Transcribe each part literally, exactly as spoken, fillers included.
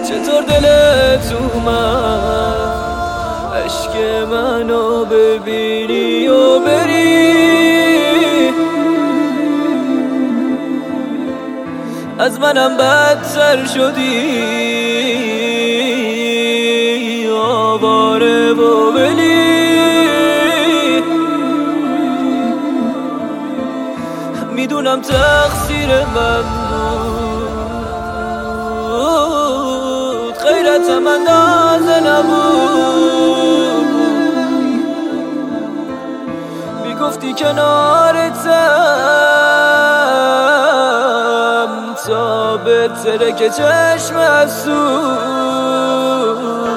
چطور دلت اومد عشق منو ببینی و بری، از منم بدتر شدی آواره و بلی. میدونم تقصیر من بود، غیرتم اندازه نبود، میگفتی کنارتم تا بهتره که چشم افسود.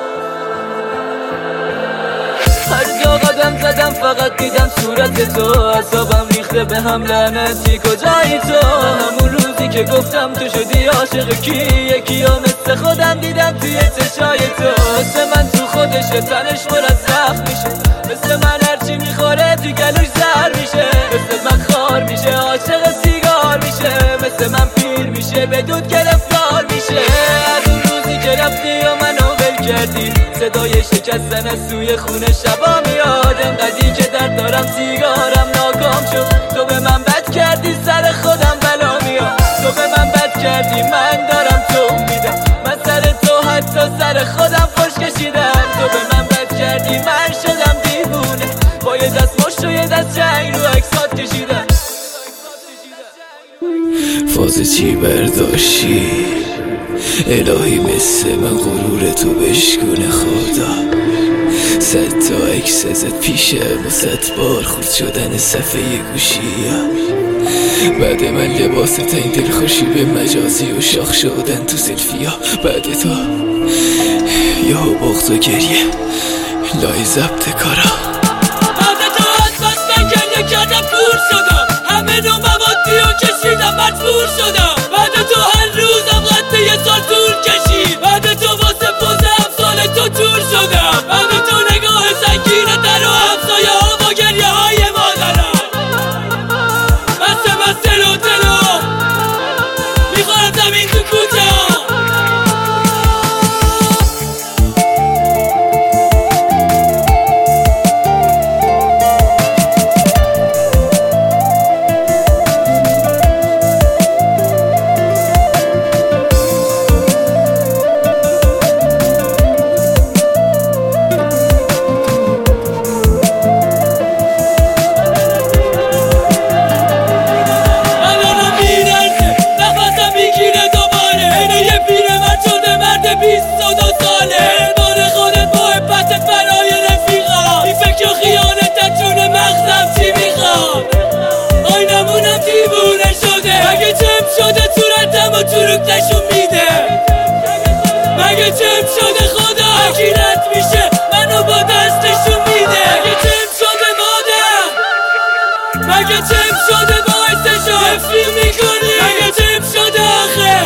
هر جا قدم زدم فقط دیدم صورت تو، اعصابم ریخته به هم لعنتی کجایی تو؟ همون روزی که گفتم تو شدی عاشق کی، یکی ها مثل خودم دیدم توی چشای تو. مثل من تو خودش تنش پر از زخم میشه، مثل من هرچی میخوره تو گلوش زهر میشه، مثل من خار میشه عاشق سیگار میشه، مثل من پیر میشه به دود گرفتار میشه. از اون روزی که رفتی و منو ول کردی، صدای شکستن از سوی خونه شبا میاد، انقدری که درد دارم سیگارم ناکام شد. تو به من بد کردی سر خودم بلا میاد، تو به من بد کردی من دارم تو میدم، من سر تو حتی سر خودم خوش کشیدم. تو به من بد کردی من شدم دیوونه، با یه دست مشت و یه دست جنگ رو اکسات کشیدم. فاز چی برداشتی الهی مثل من غرور تو بشکونه خدا. صد تا عکس ازت پیشه و صد بار خورد شدن صفحه گوشی، بعد من لباس تا این دلخوشی به مجازی و شاخ شدن تو سلفیا. بعد تو یا بغض و گریه لای ضبط کارا، بعد تو از بس من گریه کردم کور شدم، همه نوع موادی رو کشیدم مجبور شدم. بعد تو هر روزم قد یه سال طول کشید، بعد تو واسه پوز امثال تو تور شدم. بعد تو نگاه سنگین در و همسایه ها با گریه های مادرم، بسته بسته رو دلو میخورم زمین تو کوچه ها. مگه چم شده صورتم و چروک نشون میده، مگه چم شده خدا حکیرت میشه منو با دستشون میده، مگه چم شده مادر، مگه چم شده باعثشو حفری میکنی، مگه چم شده آخه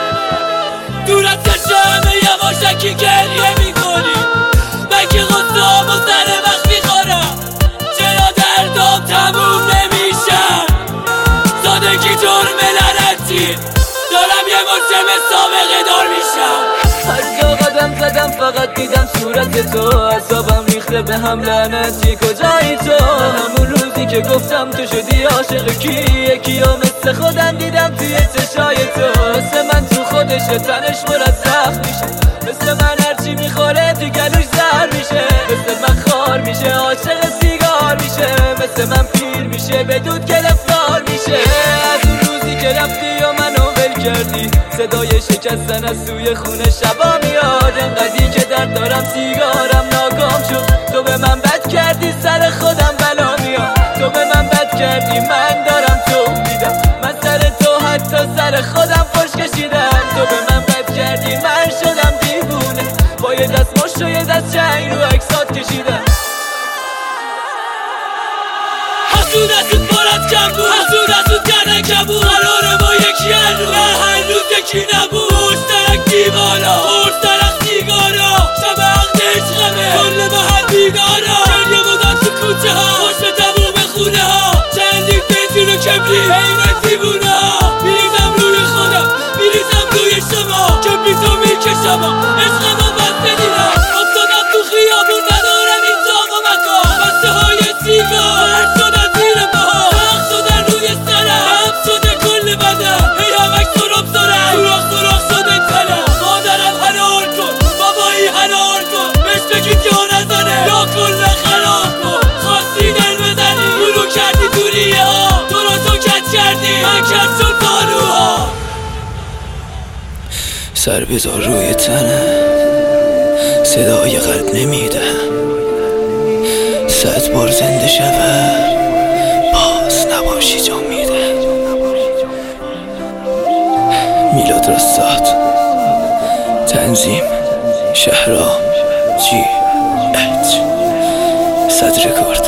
دور از چشم همه یواشکی گریه میکنی، مگه غصه هم و سر وقت میخورم چرا دردام تموم نمیشن، سادگی جرم لعنتی دارم یه مرچم سابقه دار میشم. هر جا قدم زدم فقط دیدم صورت تو، اعصابم ریخته به هم لعنتی کجایی تو؟ همون روزی که گفتم تو شدی عاشق کی، یکی ها مثل خودم دیدم توی چشای تو، مثل من تو خودش تنش پر از زخم میشه، مثل من هرچی میخوره تو گلوش زهر میشه، مثل من خار میشه عاشق سیگار میشه، مثل من پیر میشه به دود گرفتار میشه. از اون روزی که رفتی و منو ول کردی، صدای شکستن از سوی خونه شبا میاد، انقدری که درد دارم سیگارم ناکام شد. تو به من بد کردی سر خودم بلا میاد، تو به من بد کردی من دارم تو میدم، من سر تو حتی سر خودم خوش کشیدم. تو به من بد کردی من شدم دیوونه، با یه دست مشت و یه دست جنگ رو اکسات کشیدم. حسود حسود پر از کم بود، حسود حسود کردن کبود، قراره با یکی هر روز هر روز یکی نبود. مشترک دیوالا مشترک سیگارا، شب عقد عشقمه کل محل بیدارا، گریه بودن تو کوچه ها خوش به تموم خونه ها، چندین بنزین و کبری حیرت دیوونه ها. میریزم روی خودم میریزم روی شما، کبریتو میکشم سر بذار روی تنه، صدای قلب نمیده، صد بار زنده شود باز نباشی جا میده. میلاد رستاد، تنظیم شهرام جی اچ، صد رکورد.